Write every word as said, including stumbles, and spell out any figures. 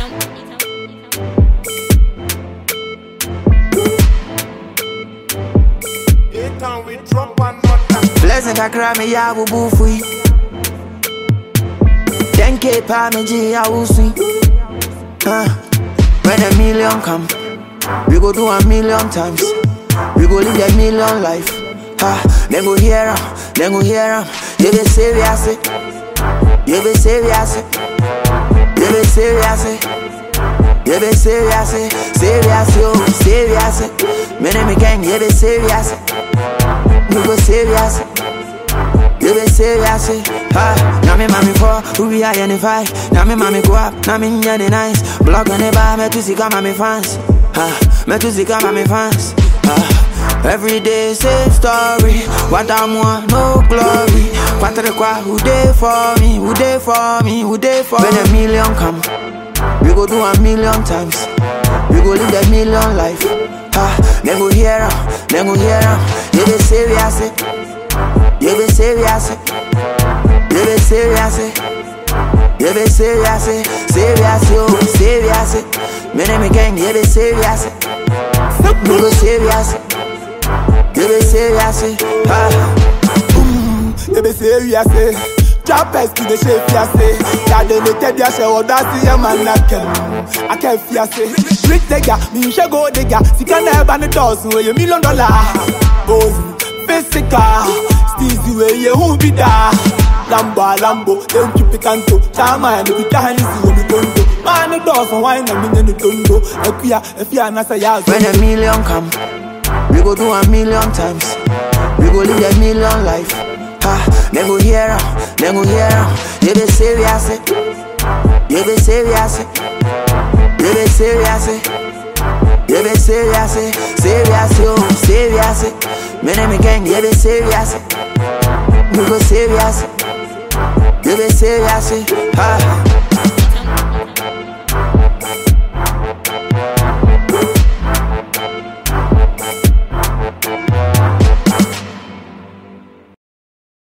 Blessing ka cry me ya bu bu fui. ten K pa me ji ya wu sui. Huh. When a million come, we go do a million times. We go live a million life. Ha, then go hear em, then go hear em. You be serious, you be serious, you be serious, you be serious, serious, yo, serious. Me name me gang, you be serious, you go serious, you be serious. Ha, now me mommy for who we identify. Now me mommy go up, now me in the nice. Block on the bar, me to see come my fans. Ha, me to see come my fans. Ha. Every day same story. What I want, no glory. Quatre quoi, who dey for me? Who dey for me? Who dey for me? When a million come, we go do a million times. We go live a million life. Ha, then go hear em, then go hear em. You be serious, you be serious, you be serious, you be serious, serious, yo, serious. Me name me gang, you be serious, you be serious. You be serious, ah. Mm, you be serious, trappers to the shape, yes. Yeah, they may tell you, say, oh, that's the man I can. I can't fear, say. Rich digger, me shall go digger. See, can never the doors, where you million dollar. Boys, physical, steez you, you who be there. Lambo, Lambo, don't you pick and toe. Chama, and you can't see when you don't do. Man, the doors, and wine, and you don't do. If you are, if you are not a yard. When a million come, we go do a million times. We go live a million life. Ha, then go hear em, then go hear em. You be serious, you be serious, you be serious, you be serious, serious, yo, serious. Me name me gang, you be serious, you go serious, you be serious, ha.